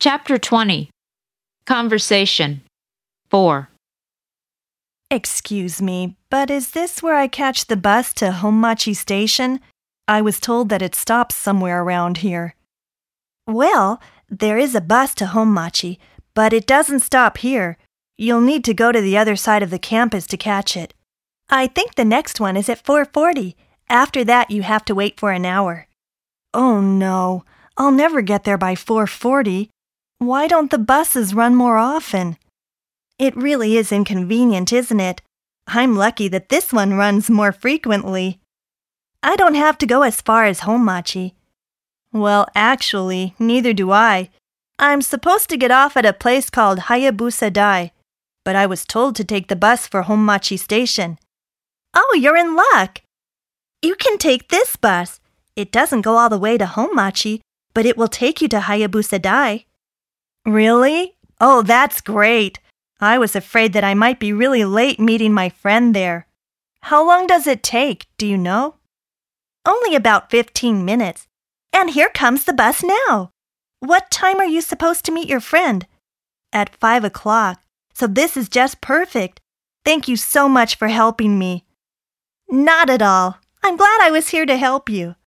Chapter 20 Conversation 4. Excuse me, but is this where I catch the bus to Honmachi Station? I was told that it stops somewhere around here. Well, there is a bus to Honmachi, but it doesn't stop here. You'll need to go to the other side of the campus to catch it. I think the next one is at 4:40. After that, you have to wait for an hour. Oh no, I'll never get there by 4:40. Why don't the buses run more often? It really is inconvenient, isn't it? I'm lucky that this one runs more frequently. I don't have to go as far as Honmachi. Well, actually, neither do I. I'm supposed to get off at a place called Hayabusa Dai, but I was told to take the bus for Honmachi Station. Oh, you're in luck! You can take this bus. It doesn't go all the way to Honmachi, but it will take you to Hayabusa Dai. Really? Oh, that's great. I was afraid that I might be really late meeting my friend there. How long does it take, do you know? Only about 15 minutes. And here comes the bus now. What time are you supposed to meet your friend? At 5 o'clock. So this is just perfect. Thank you so much for helping me. Not at all. I'm glad I was here to help you.